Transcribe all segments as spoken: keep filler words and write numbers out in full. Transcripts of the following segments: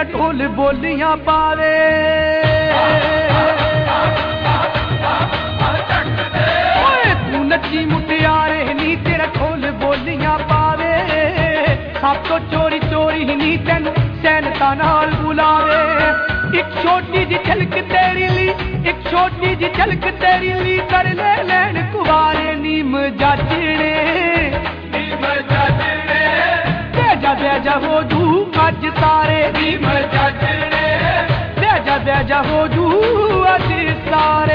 ढोल बोलियां पावे तू नची मुटियारे नी तेरा ढोल बोलियां पावे सब तो चोरी चोरी नी तेन सैनता नाल बुलावे एक छोटी जी झलक तेरी ली एक छोटी जी झलक तेरी ली कर ले लैन कुवारे नीम जाचने नीम जाचने बेजा बेजा हो जू अज सारे नीम जाचने बेजा बेजा हो जू अज सारे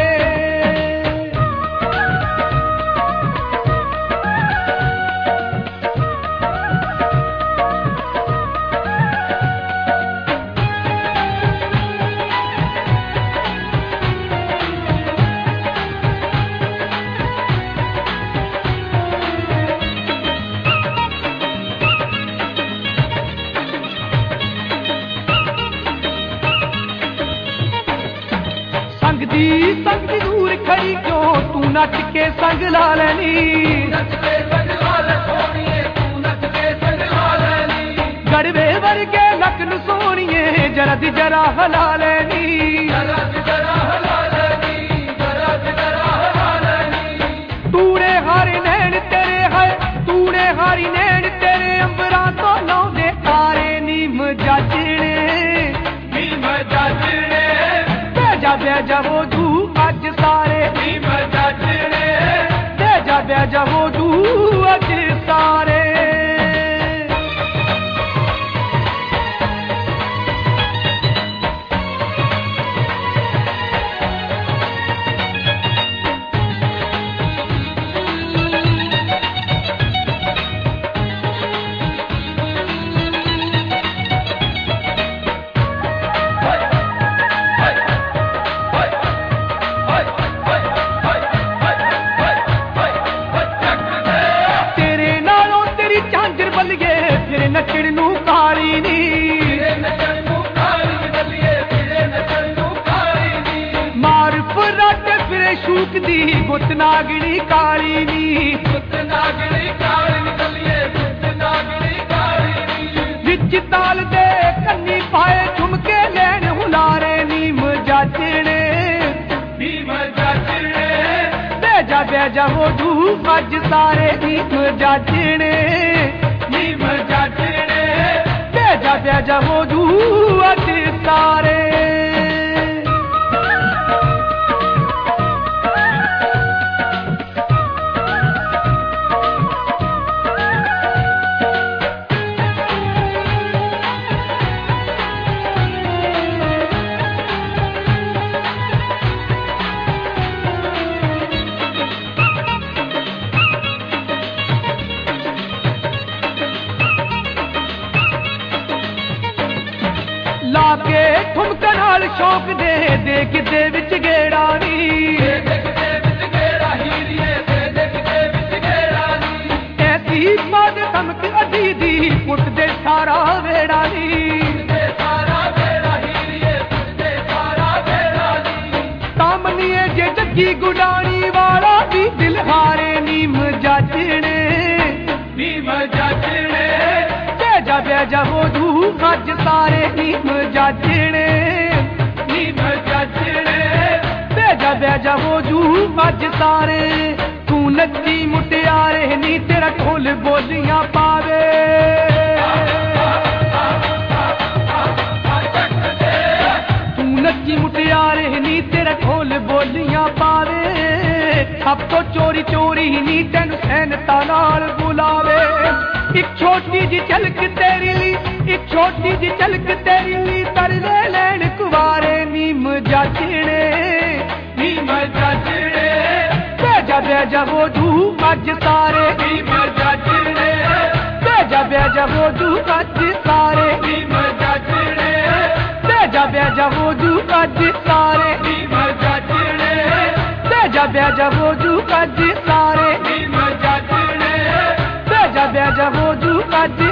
संग दी संग दी दूर खड़ी क्यों तू नच के संग ला लेनी नच के संग ला ले सोनिए तू नच के संग ला लेनी गड़वे वर्गे लखन सोनिए जरा दी जरा हला लेनी जरा दी जरा हला लेनी जरा दी जरा हला लेनी तूड़े हारी नैन तेरे है तूड़े हारी नैन तेरे अंबरा तो लौंदे तारे नीम जाचने नीम जाचने बेजा बेजा हो जू अज सारे नीम जाचने बेजा बेजा हो जू अज सारे नचण नू काली नी नचण नू काली बलिए फिरे नचण नू काली नी मार फराट फिरे शूक दी गुत नागणी काली नी गुत नागणी काली बलिए गुत नागणी काली नी विच ताल दे कन्नी पाए झुमके लैन हुलारे नीम जाचने नीम जाचने बेजा बेजा हो जू अज सारे नीम जाचने नीम जाचने बेजा बेजा हो जू अज सारे लाके ठुमक नाल शौक दे दे किते विच गेड़ा नी दे दे किते विच गेड़ा हीरिए दे दे किते विच गेड़ा नी ऐसी मद तमक अधी दी पुट दे सारा वेड़ा नी दे सारा वेड़ा हीरिए दे सारा वेड़ा नी तामनिए जे जग्गी गुडानी वाला दी दिल हारे नीम जाचने नीम जाचने बेजा बेजा हो जू अज सारे नीम जाचने नीम जाचने बेजा बेजा हो जू अज सारे तू नची मुटियारे नी तेरा ढोल बोलियां पावे तू नची मुटियारे नी तेरा ढोल बोलियां पावे अब तो चोरी चोरी नी तेन सैनता नाल बुलावे एक छोटी जी झलक तेरी ली एक छोटी जी झलक तेरी ली तर ले लैन कुवारे नीम जाचने नीम जाचने बेजा बेजा हो जू अज सारे नीम जाचने बेजा बेजा हो जू अज सारे नीम जाचने बेजा बेजा हो जू अज सारे नीम जाचने बेजा बेजा हो जू अज सारे नीम जाचने बेजा बेजा हो जू अज